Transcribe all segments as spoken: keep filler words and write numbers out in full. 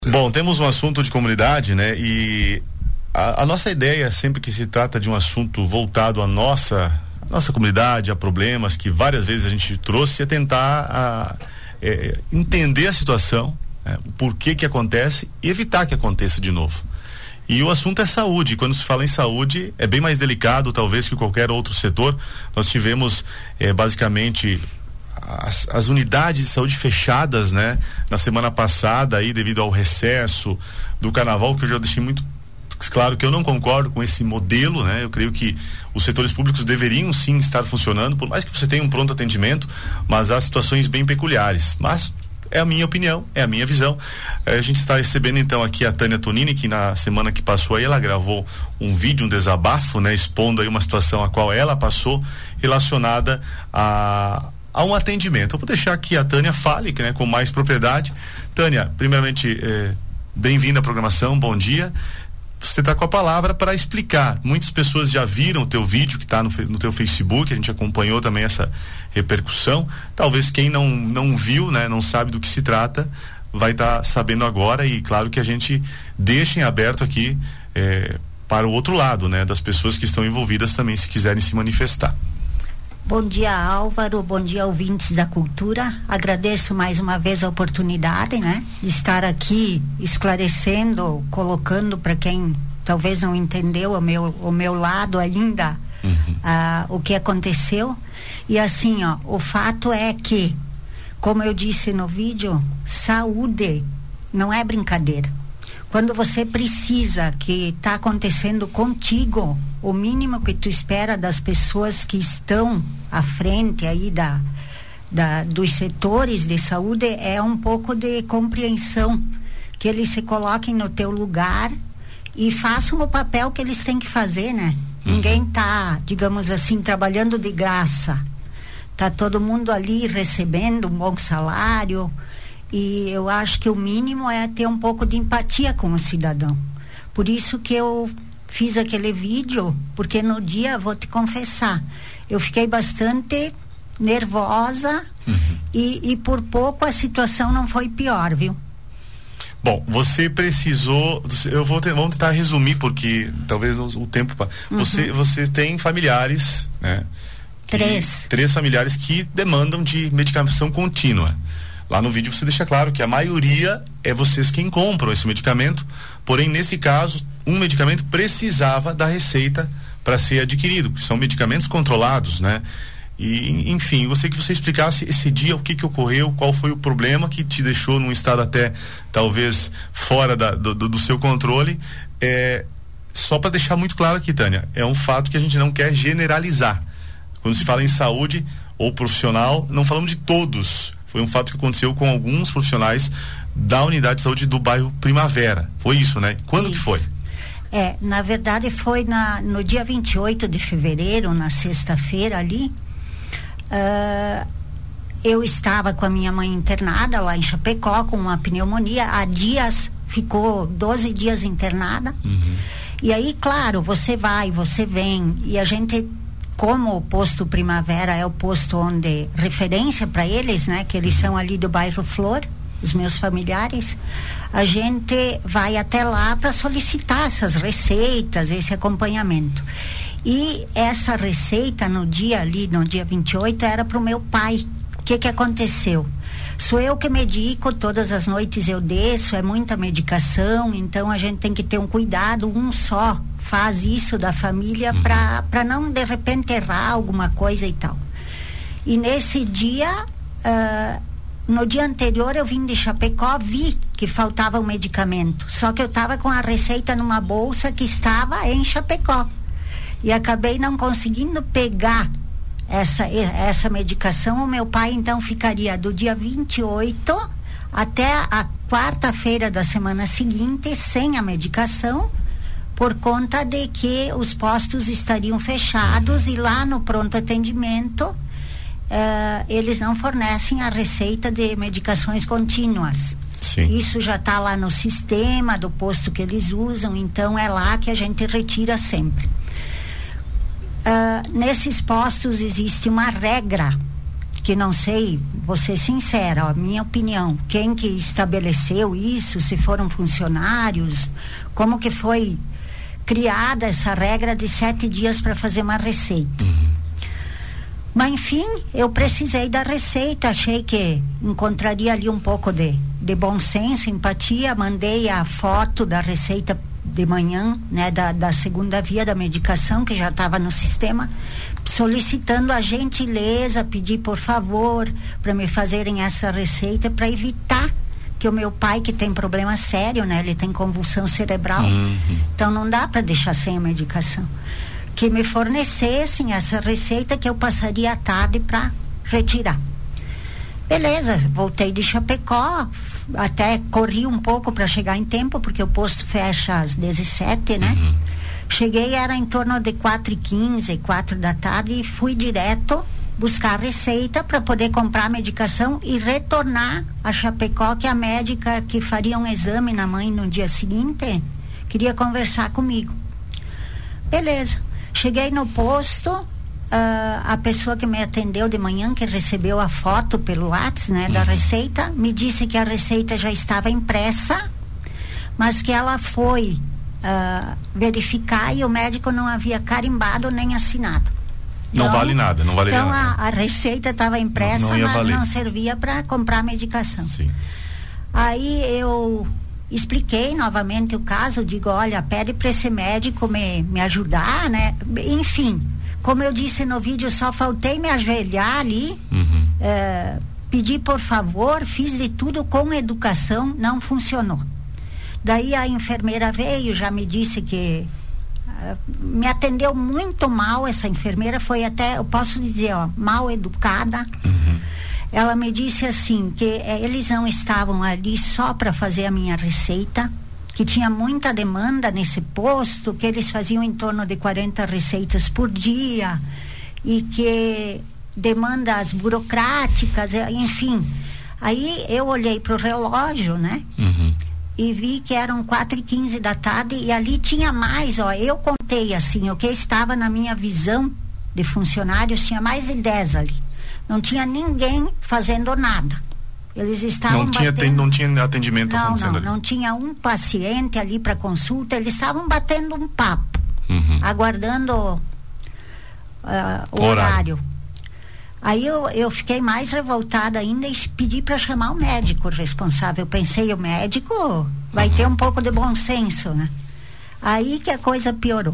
Bom, temos um assunto de comunidade, né? E a, a nossa ideia, sempre que se trata de um assunto voltado à nossa, à nossa comunidade, a problemas que várias vezes a gente trouxe, é tentar a, é, entender a situação, é, o porquê que acontece e evitar que aconteça de novo. E o assunto é saúde. Quando se fala em saúde, é bem mais delicado, talvez, que qualquer outro setor. Nós tivemos, é, basicamente, As, as unidades de saúde fechadas, né? Na semana passada, aí, devido ao recesso do carnaval, que eu já deixei muito claro que eu não concordo com esse modelo, né? Eu creio que os setores públicos deveriam sim estar funcionando, por mais que você tenha um pronto atendimento, mas há situações bem peculiares. Mas é a minha opinião, é a minha visão. Eh, a gente está recebendo então aqui a Tânia Tonini, que na semana que passou aí ela gravou um vídeo, um desabafo, né? Expondo aí uma situação a qual ela passou relacionada a a um atendimento. Eu vou deixar que a Tânia fale, né, com mais propriedade. Tânia, primeiramente, eh, bem-vinda à programação, bom dia. Você está com a palavra para explicar. Muitas pessoas já viram o teu vídeo que está no, no teu Facebook, a gente acompanhou também essa repercussão. Talvez quem não, não viu, né, não sabe do que se trata, vai estar tá sabendo agora, e claro que a gente deixa em aberto aqui eh, para o outro lado, né, das pessoas que estão envolvidas também, se quiserem se manifestar. Bom dia, Álvaro, bom dia, ouvintes da cultura. Agradeço mais uma vez a oportunidade, né, de estar aqui esclarecendo, colocando para quem talvez não entendeu o meu, o meu lado ainda, uhum. uh, o que aconteceu. E assim, ó, o fato é que, como eu disse no vídeo, saúde não é brincadeira. Quando você precisa, que está acontecendo contigo, o mínimo que tu espera das pessoas que estão à frente aí da, da, dos setores de saúde é um pouco de compreensão, que eles se coloquem no teu lugar e façam o papel que eles têm que fazer, né? Uhum. Ninguém tá, digamos assim, trabalhando de graça. Tá todo mundo ali recebendo um bom salário. E eu acho que o mínimo é ter um pouco de empatia com o cidadão. Por isso que eu fiz aquele vídeo, porque no dia, vou te confessar, eu fiquei bastante nervosa, uhum. e, e por pouco a situação não foi pior, viu? Bom, você precisou, eu vou ter, vamos tentar resumir, porque talvez o, o tempo, uhum. você, você tem familiares, né? Que, três. Três familiares que demandam de medicação contínua. Lá no vídeo você deixa claro que a maioria é vocês quem compram esse medicamento, porém nesse caso um medicamento precisava da receita para ser adquirido, que são medicamentos controlados, né? E enfim, você que você explicasse esse dia o que que ocorreu, qual foi o problema que te deixou num estado até talvez fora da, do, do seu controle, é, só para deixar muito claro aqui, Tânia, é um fato que a gente não quer generalizar. Quando se fala em saúde ou profissional, não falamos de todos. Foi um fato que aconteceu com alguns profissionais da unidade de saúde do bairro Primavera. Foi isso, né? Quando isso. que foi? É, na verdade foi na, no dia vinte e oito de fevereiro, na sexta-feira ali. Uh, eu estava com a minha mãe internada lá em Chapecó com uma pneumonia. Há dias, ficou doze dias internada. Uhum. E aí, claro, você vai, você vem, e a gente, como o posto Primavera é o posto onde referência para eles, né, que eles são ali do bairro Flor, os meus familiares, a gente vai até lá para solicitar essas receitas, esse acompanhamento. E essa receita no dia ali, no dia vinte e oito, era para o meu pai. O que que aconteceu? Sou eu que medico, todas as noites eu desço, é muita medicação, então a gente tem que ter um cuidado, um só faz isso da família, uhum. para para não de repente errar alguma coisa e tal. E nesse dia, uh, no dia anterior eu vim de Chapecó, vi que faltava um medicamento, só que eu estava com a receita numa bolsa que estava em Chapecó e acabei não conseguindo pegar essa, essa medicação. O meu pai então ficaria do dia vinte e oito até a quarta-feira da semana seguinte sem a medicação, por conta de que os postos estariam fechados e lá no pronto atendimento uh, eles não fornecem a receita de medicações contínuas. Sim. Isso já está lá no sistema do posto que eles usam, então é lá que a gente retira sempre. Uh, nesses postos existe uma regra que não sei, vou ser sincera, a minha opinião, quem que estabeleceu isso, se foram funcionários, como que foi criada essa regra de sete dias para fazer uma receita. Uhum. Mas enfim, eu precisei da receita, achei que encontraria ali um pouco de, de bom senso, empatia, mandei a foto da receita de manhã, né, da, da segunda via da medicação, que já estava no sistema, solicitando a gentileza, pedir por favor para me fazerem essa receita para evitar que o meu pai, que tem problema sério, né, ele tem convulsão cerebral, uhum. então não dá para deixar sem a medicação, que me fornecessem essa receita que eu passaria a tarde para retirar. Beleza, voltei de Chapecó, até corri um pouco para chegar em tempo, porque o posto fecha às dezessete, né? Uhum. Cheguei, era em torno de quatro e quinze, quatro da tarde, e fui direto buscar a receita para poder comprar a medicação e retornar a Chapecó, que a médica que faria um exame na mãe no dia seguinte queria conversar comigo. Beleza. Cheguei no posto, uh, a pessoa que me atendeu de manhã, que recebeu a foto pelo WhatsApp, né, uhum. da receita, me disse que a receita já estava impressa, mas que ela foi uh, verificar e o médico não havia carimbado nem assinado. Não então, vale nada, não vale então nada. Então a, a receita estava impressa, não, não mas valer. Não servia para comprar a medicação. Sim. Aí eu expliquei novamente o caso, digo, olha, pede para esse médico me, me ajudar, né? Enfim, como eu disse no vídeo, só faltei me ajoelhar ali, uhum. é, pedir por favor, fiz de tudo com educação, não funcionou. Daí a enfermeira veio, já me disse que uh, me atendeu muito mal, essa enfermeira foi até, eu posso dizer, ó, mal educada. Uhum. Ela me disse assim, que eh, eles não estavam ali só para fazer a minha receita, que tinha muita demanda nesse posto, que eles faziam em torno de quarenta receitas por dia e que demandas burocráticas, enfim. Aí eu olhei para o relógio, né? Uhum. E vi que eram quatro e quinze da tarde e ali tinha mais, ó, eu contei assim, o que estava na minha visão de funcionários, tinha mais de dez ali. Não tinha ninguém fazendo nada. Eles estavam não tinha batendo... não tinha atendimento não, acontecendo não, ali. não tinha um paciente ali para consulta. Eles estavam batendo um papo, uhum. aguardando uh, o horário. horário. Aí eu, eu fiquei mais revoltada ainda e pedi para chamar o médico responsável. Eu pensei, o médico vai uhum. ter um pouco de bom senso, né? Aí que a coisa piorou.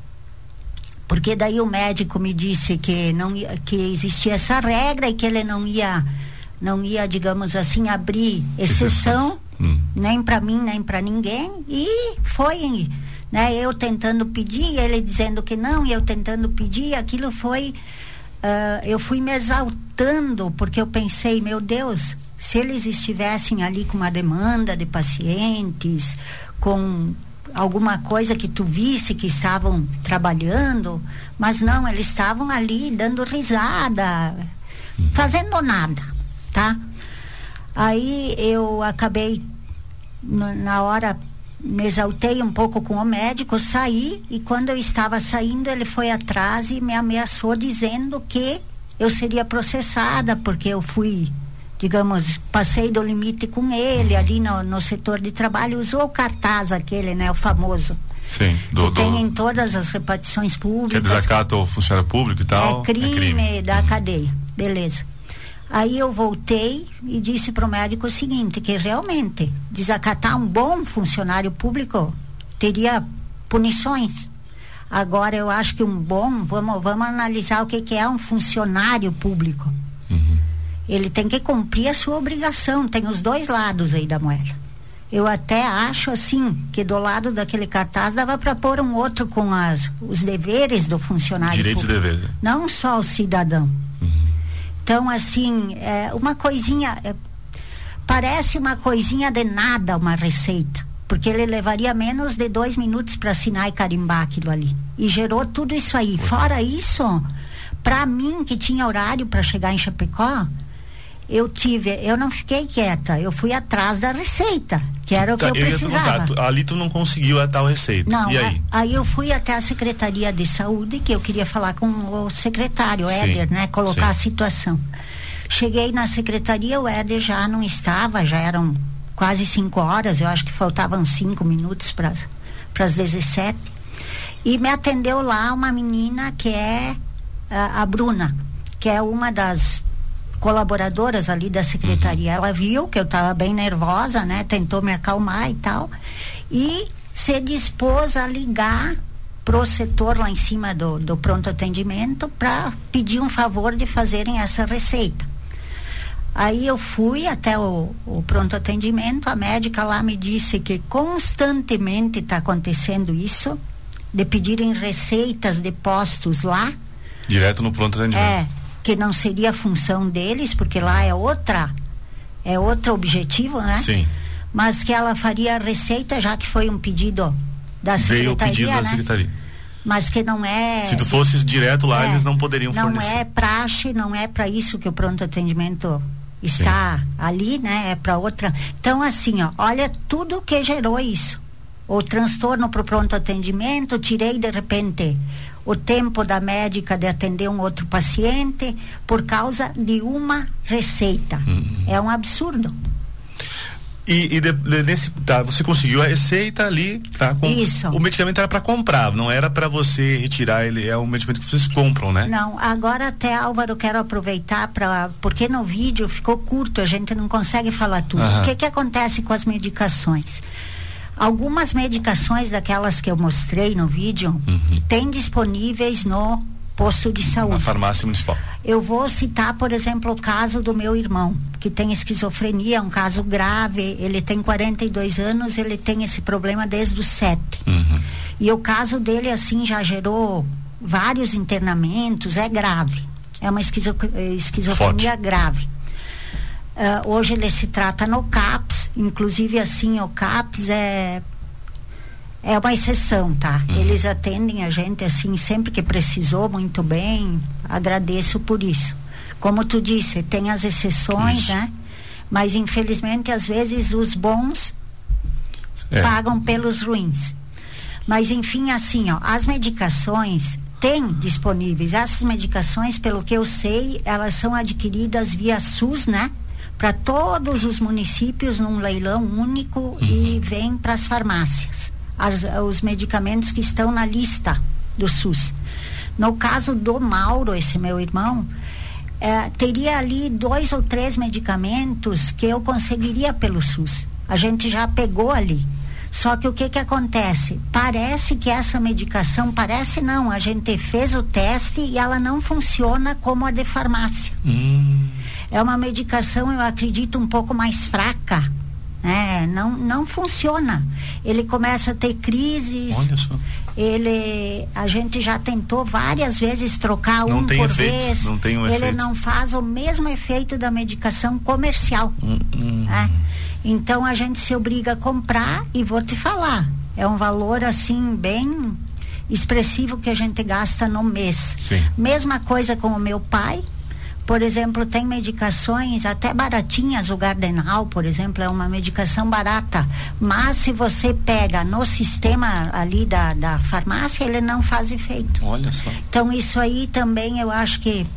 Porque daí o médico me disse que não ia, que existia essa regra e que ele não ia, não ia, digamos assim, abrir exceção, hum. nem para mim, nem para ninguém. E foi, né, eu tentando pedir, ele dizendo que não, e eu tentando pedir, aquilo foi, uh, eu fui me exaltando, porque eu pensei, meu Deus, se eles estivessem ali com uma demanda de pacientes, com alguma coisa que tu visse que estavam trabalhando, mas não, eles estavam ali dando risada, fazendo nada, tá? Aí eu acabei, no, na hora, me exaltei um pouco com o médico, saí, e quando eu estava saindo, ele foi atrás e me ameaçou dizendo que eu seria processada, porque eu fui, digamos, passei do limite com ele ali no, no setor de trabalho, usou o cartaz aquele, né, o famoso. Sim, do, que tem do... em todas as repartições públicas. Que é desacato ao funcionário público e tal. É crime, é crime. da uhum. cadeia, beleza. Aí eu voltei e disse para o médico o seguinte, que realmente desacatar um bom funcionário público teria punições. Agora eu acho que um bom, vamos, vamos analisar o que, que é um funcionário público. Uhum. Ele tem que cumprir a sua obrigação, tem os dois lados aí da moeda. Eu até acho assim, que do lado daquele cartaz dava para pôr um outro com as, os deveres do funcionário Direitos público. e deveres. Não só o cidadão. Uhum. Então, assim, é uma coisinha, é, parece uma coisinha de nada uma receita, porque ele levaria menos de dois minutos para assinar e carimbar aquilo ali. E gerou tudo isso aí. Uhum. Fora isso, para mim que tinha horário para chegar em Chapecó, eu tive, eu não fiquei quieta, eu fui atrás da receita, que era o tá, que eu, eu precisava. Tu, ali tu não conseguiu a tal receita. Não, e aí? A, aí eu fui até a Secretaria de Saúde, que eu queria falar com o secretário, Éder, né, colocar sim. a situação. Cheguei na secretaria, o Éder já não estava, já eram quase cinco horas, eu acho que faltavam cinco minutos para as dezessete. E me atendeu lá uma menina que é a, a Bruna, que é uma das colaboradoras ali da secretaria. Ela viu que eu estava bem nervosa, né? Tentou me acalmar e tal. E se dispôs a ligar pro setor lá em cima do, do pronto atendimento para pedir um favor de fazerem essa receita. Aí eu fui até o, o pronto atendimento, a médica lá me disse que constantemente está acontecendo isso, de pedirem receitas de postos lá. Direto no pronto atendimento. É, que não seria a função deles, porque lá é outra, é outro objetivo, né? Sim. Mas que ela faria a receita, já que foi um pedido da secretaria, Veio o pedido né? da secretaria. Mas que não é... Se tu fosse direto lá, é, eles não poderiam não fornecer. Não é praxe, não é para isso que o pronto atendimento está Sim. ali, né? É para outra. Então, assim, ó, olha tudo que gerou isso. O transtorno para o pronto atendimento, tirei de repente o tempo da médica de atender um outro paciente por causa de uma receita. Uhum. É um absurdo. E, e de, de, nesse, tá, você conseguiu a receita ali, tá? Com, Isso. O medicamento era para comprar, não era para você retirar ele, é um medicamento que vocês compram, né? Não, agora até, Álvaro, quero aproveitar para, porque no vídeo ficou curto, a gente não consegue falar tudo. Uhum. O que que acontece com as medicações? Algumas medicações daquelas que eu mostrei no vídeo uhum. tem disponíveis no posto de saúde. Na farmácia municipal. Eu vou citar, por exemplo, o caso do meu irmão, que tem esquizofrenia, um caso grave, ele tem quarenta e dois anos, ele tem esse problema desde os sete. Uhum. E o caso dele, assim, já gerou vários internamentos, é grave. É uma esquizo, esquizofrenia Forte. grave. Uh, hoje ele se trata no CAPS, inclusive assim, o CAPS é é uma exceção, tá? Uhum. Eles atendem a gente assim, sempre que precisou, muito bem, agradeço por isso. Como tu disse, tem as exceções, isso. né? Mas infelizmente às vezes os bons é. pagam pelos ruins. Mas enfim, assim, ó, as medicações tem disponíveis, essas medicações, pelo que eu sei, elas são adquiridas via SUS, né? Para todos os municípios num leilão único uhum. e vem para as farmácias as, os medicamentos que estão na lista do SUS. No caso do Mauro, esse meu irmão, eh, teria ali dois ou três medicamentos que eu conseguiria pelo SUS. A gente já pegou ali. Só que o que que acontece? Parece que essa medicação, parece não, a gente fez o teste e ela não funciona como a de farmácia. Hum. É uma medicação, eu acredito, um pouco mais fraca, né? Não, não funciona. Ele começa a ter crises. Olha só. Ele, a gente já tentou várias vezes trocar não um tem por efeito, vez. Não tem um ele efeito. não faz o mesmo efeito da medicação comercial. Hum, hum. Né? Então a gente se obriga a comprar e vou te falar, é um valor assim bem expressivo que a gente gasta no mês. Sim. Mesma coisa com o meu pai. Por exemplo, tem medicações até baratinhas, o Gardenal, por exemplo, é uma medicação barata, mas se você pega no sistema ali da, da farmácia, ele não faz efeito. Olha só. Então isso aí também eu acho que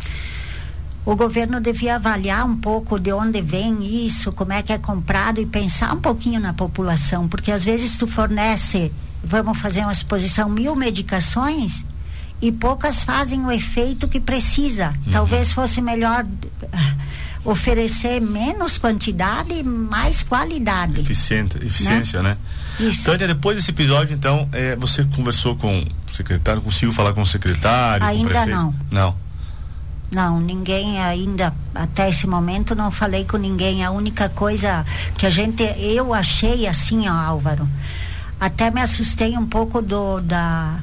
o governo devia avaliar um pouco de onde vem isso, como é que é comprado e pensar um pouquinho na população, porque às vezes tu fornece, vamos fazer uma exposição, mil medicações e poucas fazem o efeito que precisa. Uhum. Talvez fosse melhor uh, oferecer menos quantidade e mais qualidade. Eficiente, eficiência, né? né? Isso. Tânia, depois desse episódio, então, é, você conversou com o secretário, conseguiu falar com o secretário, ainda com o prefeito? Não. Não. Não, ninguém ainda, até esse momento não falei com ninguém. A única coisa que a gente, eu achei assim, ó, Álvaro, até me assustei um pouco do, da,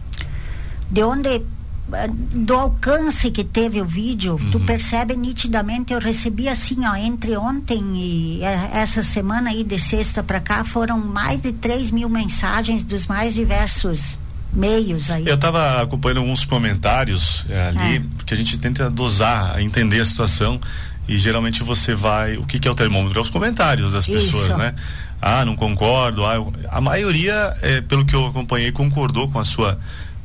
de onde, do alcance que teve o vídeo. Uhum. Tu percebe nitidamente, eu recebi assim, ó, entre ontem e essa semana aí de sexta pra cá, foram mais de três mil mensagens dos mais diversos meios aí. Eu estava acompanhando alguns comentários é, ali, é. porque a gente tenta dosar, entender a situação e geralmente você vai, o que que é o termômetro? É os comentários das pessoas, Isso. né? Ah, não concordo, ah, eu, a maioria, é, pelo que eu acompanhei, concordou com a sua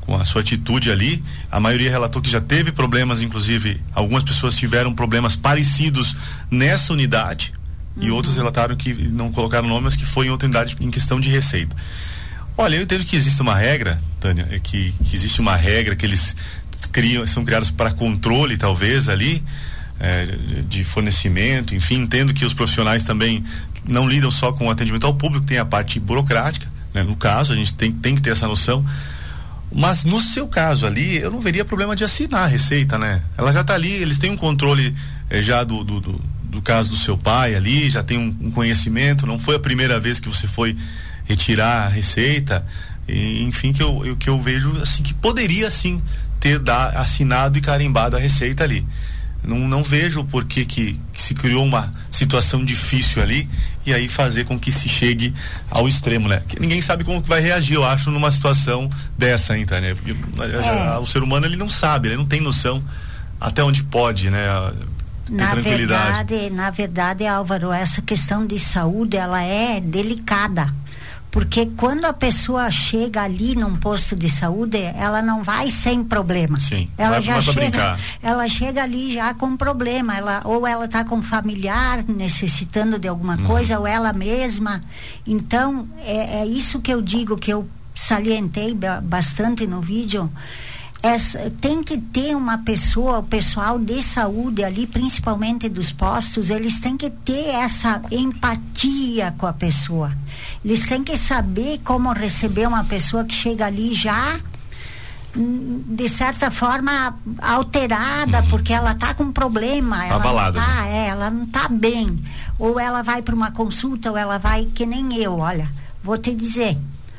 com a sua atitude ali. A maioria relatou que já teve problemas, inclusive algumas pessoas tiveram problemas parecidos nessa unidade, uhum. e outras relataram que não colocaram nome, mas que foi em outra unidade em questão de receita. Olha, eu entendo que existe uma regra, Tânia, é que, que existe uma regra que eles criam, são criados para controle, talvez, ali, é, de fornecimento, enfim, entendo que os profissionais também não lidam só com o atendimento ao público, tem a parte burocrática, né? No caso, a gente tem, tem que ter essa noção. Mas no seu caso ali, eu não veria problema de assinar a receita, né? Ela já está ali, eles têm um controle eh, já do, do, do, do caso do seu pai ali, já tem um, um conhecimento, não foi a primeira vez que você foi retirar a receita, e, enfim, que eu, eu, que eu vejo assim, que poderia sim ter da, assinado e carimbado a receita ali. Não, não vejo por que, que, que se criou uma situação difícil ali e aí fazer com que se chegue ao extremo, né? Que ninguém sabe como que vai reagir, eu acho, numa situação dessa, hein, Tânia? É. O ser humano, ele não sabe, ele não tem noção até onde pode, né? Ter na tranquilidade. Verdade, na verdade, Álvaro, essa questão de saúde, ela é delicada. Porque quando a pessoa chega ali num posto de saúde, ela não vai sem problema. Sim, ela vai, já vai chega, ela chega ali já com problema. Ela, ou ela está com familiar necessitando de alguma uhum. coisa, ou ela mesma. Então, é, é isso que eu digo, que eu salientei bastante no vídeo. Essa, tem que ter uma pessoa, o pessoal de saúde ali, principalmente dos postos, eles têm que ter essa empatia com a pessoa. Eles têm que saber como receber uma pessoa que chega ali já, de certa forma, alterada, uhum. porque ela está com problema. Ela abalada. Não tá, é, ela não está bem. Ou ela vai para uma consulta, ou ela vai, que nem eu, olha, vou te dizer.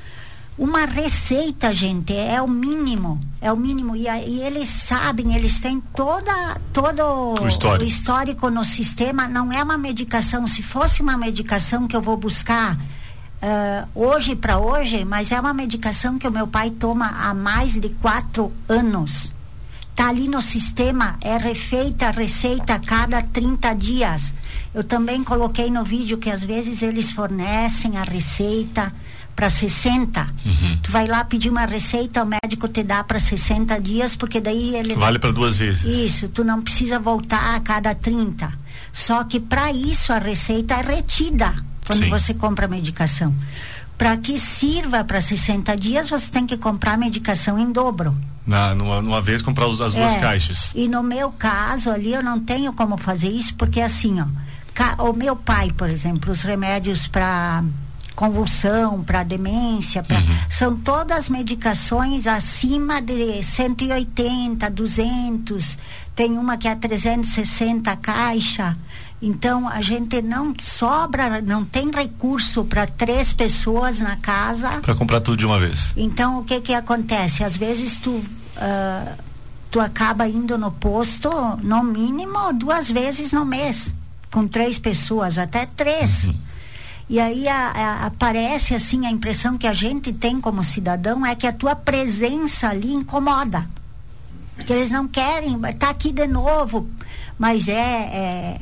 Uma receita, gente, é o mínimo, é o mínimo, e, e eles sabem, eles têm toda, todo o histórico. o histórico no sistema. Não é uma medicação, se fosse uma medicação que eu vou buscar uh, hoje para hoje, mas é uma medicação que o meu pai toma há mais de quatro anos. Tá ali no sistema, é refeita, receita a cada trinta dias. Eu também coloquei no vídeo que às vezes eles fornecem a receita para sessenta. Uhum. Tu vai lá pedir uma receita, o médico te dá para sessenta dias, porque daí ele vale para duas vezes. Isso, tu não precisa voltar a cada trinta. Só que para isso a receita é retida quando Sim. você compra a medicação. Para que sirva para sessenta dias, você tem que comprar a medicação em dobro. Na, numa, numa vez comprar os, as duas é, caixas. E no meu caso ali eu não tenho como fazer isso, porque assim, ó, ca, o meu pai, por exemplo, os remédios para convulsão, para demência, pra, uhum. são todas medicações acima de cento e oitenta, duzentos, tem uma que é trezentos e sessenta caixa. Então a gente não sobra, não tem recurso para três pessoas na casa para comprar tudo de uma vez. Então o que que acontece? Às vezes tu uh, tu acaba indo no posto no mínimo duas vezes no mês, com três pessoas, até três. Uhum. E aí a, a, aparece assim a impressão que a gente tem como cidadão é que a tua presença ali incomoda, que eles não querem, tá aqui de novo, mas é, é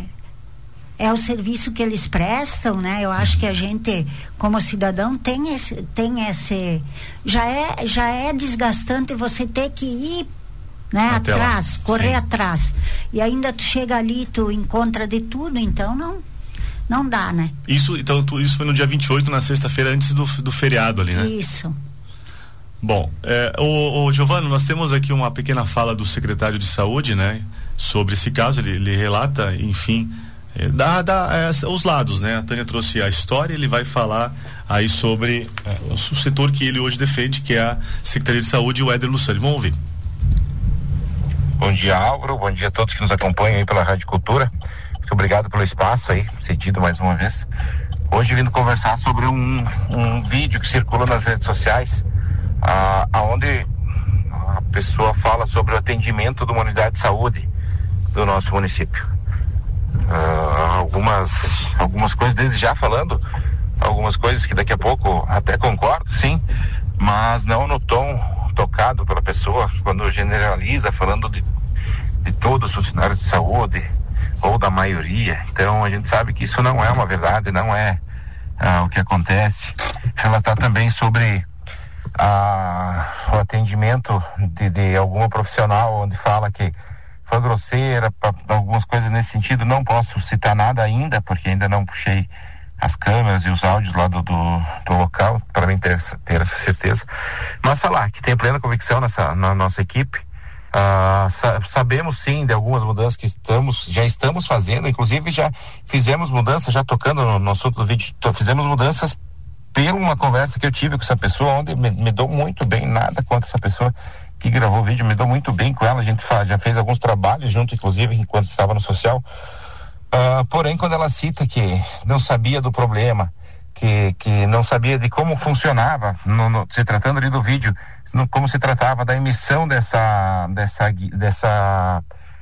é o serviço que eles prestam, né? Eu acho que a gente como cidadão tem esse, tem esse já é já é desgastante você ter que ir, né, até atrás, lá. correr Sim. atrás, e ainda tu chega ali, tu encontra de tudo, então não Não dá, né? Isso, então, tu, isso foi no dia vinte e oito, na sexta-feira, antes do, do feriado ali, né? Isso. Bom, é, o, o Giovano, nós temos aqui uma pequena fala do secretário de saúde, né? Sobre esse caso, ele, ele relata, enfim, é, dá, dá é, os lados, né? A Tânia trouxe a história, ele vai falar aí sobre é, o setor que ele hoje defende, que é a Secretaria de Saúde, o Éder Lussani. Vamos ouvir. Bom dia, Álvaro, bom dia a todos que nos acompanham aí pela Rádio Cultura. Muito obrigado pelo espaço aí, cedido mais uma vez. Hoje vindo conversar sobre um, um vídeo que circula nas redes sociais, ah, onde a pessoa fala sobre o atendimento de uma unidade de saúde do nosso município. Ah, algumas, algumas coisas desde já falando, algumas coisas que daqui a pouco até concordo, sim, mas não no tom tocado pela pessoa, quando generaliza falando de, de todos os funcionários de saúde, ou da maioria. Então a gente sabe que isso não é uma verdade, não é ah, o que acontece. Relatar também sobre a, o atendimento de, de alguma profissional onde fala que foi grosseira, pra, algumas coisas nesse sentido. Não posso citar nada ainda, porque ainda não puxei as câmeras e os áudios lá do, do, do local, para mim ter, ter essa certeza. Mas falar que tem plena convicção nessa, na nossa equipe. Uh, sa- sabemos sim de algumas mudanças que estamos, já estamos fazendo, inclusive já fizemos mudanças, já tocando no, no assunto do vídeo, to, fizemos mudanças por uma conversa que eu tive com essa pessoa, onde me, me dou muito bem, nada contra essa pessoa que gravou o vídeo, me dou muito bem com ela, a gente fa- já fez alguns trabalhos junto, inclusive, enquanto estava no social. Uh, porém, quando ela cita que não sabia do problema, que, que não sabia de como funcionava, no, no, se tratando ali do vídeo, no, como se tratava da emissão dessa, dessa, dessa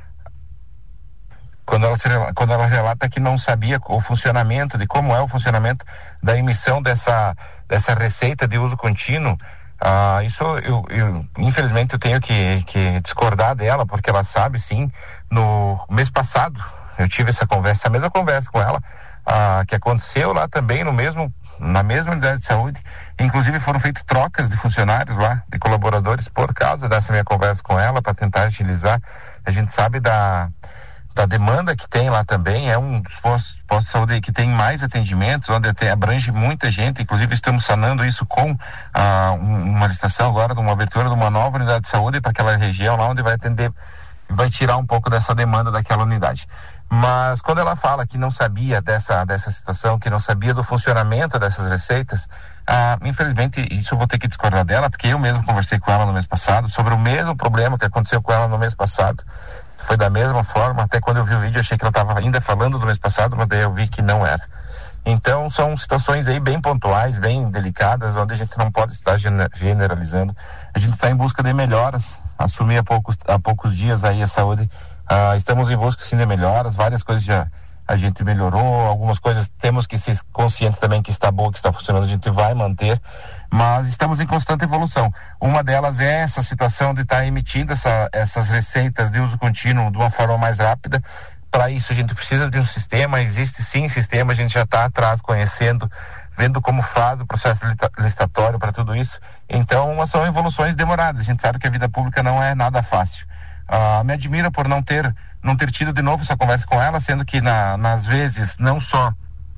quando ela, se, quando ela relata que não sabia o funcionamento, de como é o funcionamento da emissão dessa, dessa receita de uso contínuo, uh, isso eu, eu, infelizmente eu tenho que, que discordar dela, porque ela sabe sim. No mês passado eu tive essa conversa, a mesma conversa com ela, uh, que aconteceu lá também no mesmo, na mesma unidade de saúde. Inclusive foram feitas trocas de funcionários lá, de colaboradores, por causa dessa minha conversa com ela, para tentar agilizar. A gente sabe da, da demanda que tem lá também, é um dos postos, postos de saúde que tem mais atendimentos, onde tem, abrange muita gente. Inclusive estamos sanando isso com ah, uma licitação agora, de uma abertura de uma nova unidade de saúde para aquela região lá, onde vai atender, vai tirar um pouco dessa demanda daquela unidade. Mas quando ela fala que não sabia dessa, dessa situação, que não sabia do funcionamento dessas receitas, ah, infelizmente isso eu vou ter que discordar dela, porque eu mesmo conversei com ela no mês passado sobre o mesmo problema que aconteceu com ela no mês passado. Foi da mesma forma, até quando eu vi o vídeo eu achei que ela estava ainda falando do mês passado, mas daí eu vi que não era. Então são situações aí bem pontuais, bem delicadas, onde a gente não pode estar generalizando. A gente está em busca de melhoras, assumi há poucos, há poucos dias aí a saúde. Uh, estamos em busca sim de melhoras, várias coisas já a gente melhorou, algumas coisas temos que ser conscientes também que está boa, que está funcionando, a gente vai manter, mas estamos em constante evolução. Uma delas é essa situação de estar tá emitindo essa, essas receitas de uso contínuo de uma forma mais rápida. Para isso a gente precisa de um sistema, existe sim sistema, a gente já está atrás conhecendo, vendo como faz o processo licitatório para tudo isso. Então são evoluções demoradas, a gente sabe que a vida pública não é nada fácil. Uh, me admira por não ter, não ter tido de novo essa conversa com ela, sendo que na, nas vezes, não só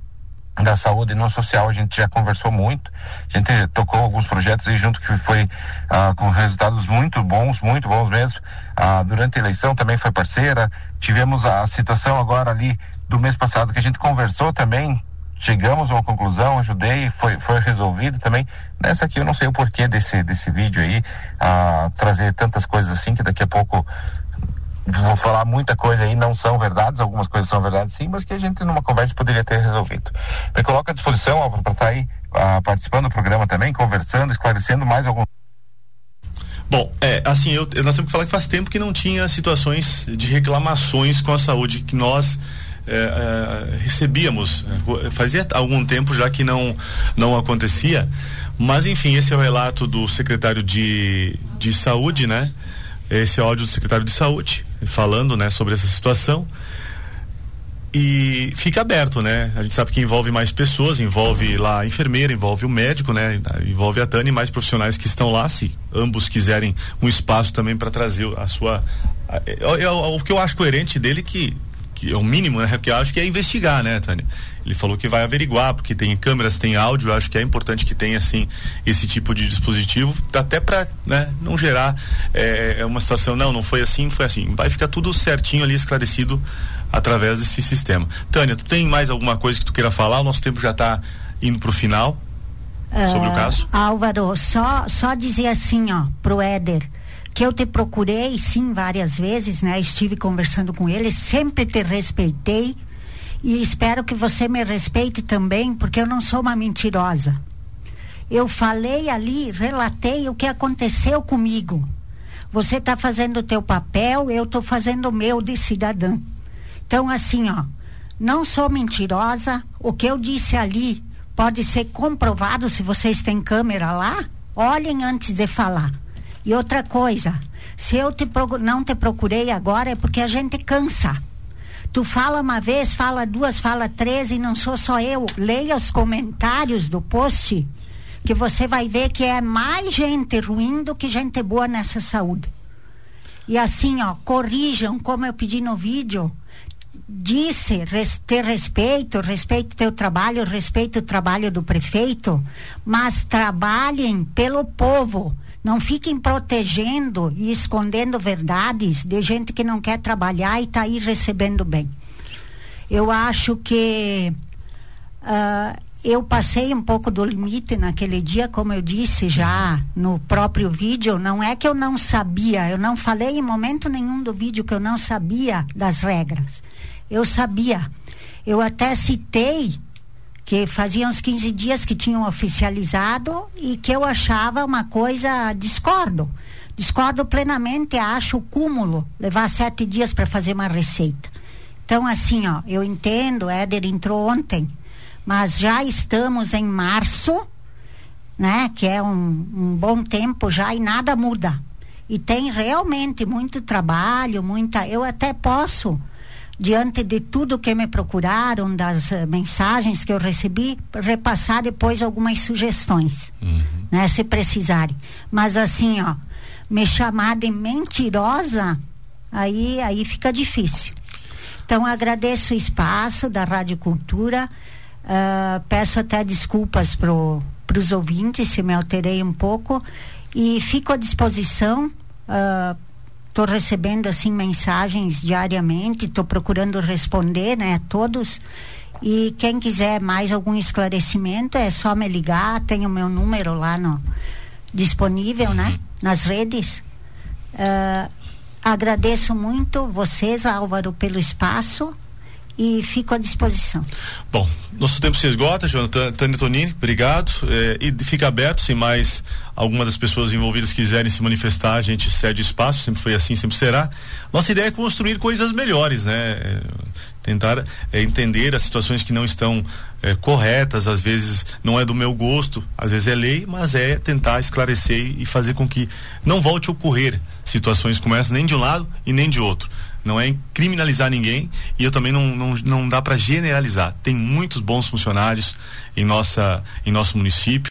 da saúde e no social, a gente já conversou muito, a gente tocou alguns projetos aí junto que foi uh, com resultados muito bons, muito bons mesmo. Uh, durante a eleição também foi parceira, tivemos a situação agora ali do mês passado que a gente conversou também, chegamos a uma conclusão, ajudei, foi, foi resolvido também. Nessa aqui eu não sei o porquê desse, desse vídeo aí, ah, trazer tantas coisas assim, que daqui a pouco vou falar muita coisa aí, não são verdades, algumas coisas são verdades sim, mas que a gente numa conversa poderia ter resolvido. Me coloco à disposição, Álvaro, para estar aí ah, participando do programa também, conversando, esclarecendo mais algum. Bom, é, assim, eu, nós temos que falar que faz tempo que não tinha situações de reclamações com a saúde, que nós É, é, recebíamos, fazia algum tempo já que não não acontecia, mas enfim, esse é o relato do secretário de, de saúde, né? Esse é o áudio do secretário de saúde falando, né, sobre essa situação, e fica aberto, né? A gente sabe que envolve mais pessoas, envolve lá a enfermeira, envolve o médico, né? Envolve a Tânia e mais profissionais que estão lá, se ambos quiserem um espaço também para trazer a sua a, a, a, o que eu acho coerente dele, que que é o mínimo, né? Que eu acho que é investigar, né, Tânia? Ele falou que vai averiguar, porque tem câmeras, tem áudio, eu acho que é importante que tenha, assim, esse tipo de dispositivo, até para, né, não gerar é, uma situação, não, não foi assim, foi assim. Vai ficar tudo certinho ali, esclarecido através desse sistema. Tânia, tu tem mais alguma coisa que tu queira falar? O nosso tempo já está indo pro final uh, sobre o caso. Álvaro, só, só dizer assim, ó, pro Éder, que eu te procurei, sim, várias vezes, né? Estive conversando com ele, sempre te respeitei e espero que você me respeite também, porque eu não sou uma mentirosa. Eu falei ali, relatei o que aconteceu comigo. Você está fazendo o teu papel, eu estou fazendo o meu de cidadã. Então, assim, ó, não sou mentirosa, o que eu disse ali pode ser comprovado se vocês têm câmera lá, olhem antes de falar. E outra coisa, se eu te pro, não te procurei agora é porque a gente cansa. Tu fala uma vez, fala duas, fala três e não sou só eu. Leia os comentários do post que você vai ver que é mais gente ruim do que gente boa nessa saúde. E assim, ó, corrijam, como eu pedi no vídeo, disse res, ter respeito, respeito teu trabalho, respeito o trabalho do prefeito, mas trabalhem pelo povo. Não fiquem protegendo e escondendo verdades de gente que não quer trabalhar e está aí recebendo bem. Eu acho que uh, eu passei um pouco do limite naquele dia, como eu disse já no próprio vídeo. Não é que eu não sabia, eu não falei em momento nenhum do vídeo que eu não sabia das regras. Eu sabia. Eu até citei que fazia uns quinze dias que tinham oficializado e que eu achava uma coisa, discordo, discordo plenamente, acho o cúmulo levar sete dias para fazer uma receita. Então assim, ó, eu entendo, Éder entrou ontem, mas já estamos em março, né, que é um, um bom tempo já e nada muda, e tem realmente muito trabalho, muita, eu até posso, diante de tudo que me procuraram, das uh, mensagens que eu recebi, repassar depois algumas sugestões, uhum. né, se precisarem. Mas assim, ó, me chamar de mentirosa, aí, aí fica difícil. Então agradeço o espaço da Rádio Cultura, uh, peço até desculpas pro, pros ouvintes se me alterei um pouco e fico à disposição. uh, Estou recebendo assim mensagens diariamente, estou procurando responder, né, todos. E quem quiser mais algum esclarecimento é só me ligar, tem o meu número lá no disponível, uhum. né, nas redes. Uh, agradeço muito vocês, Álvaro, pelo espaço e fico à disposição. Bom, nosso tempo se esgota, Jonathan, Tânia Tonini, obrigado, é, e fica aberto, se mais alguma das pessoas envolvidas quiserem se manifestar, a gente cede espaço, sempre foi assim, sempre será. Nossa ideia é construir coisas melhores, né? É, tentar é, entender as situações que não estão é, corretas, às vezes não é do meu gosto, às vezes é lei, mas é tentar esclarecer e fazer com que não volte a ocorrer situações como essa, nem de um lado e nem de outro. Não é criminalizar ninguém e eu também não, não, não dá para generalizar. Tem muitos bons funcionários em nossa, em nosso município.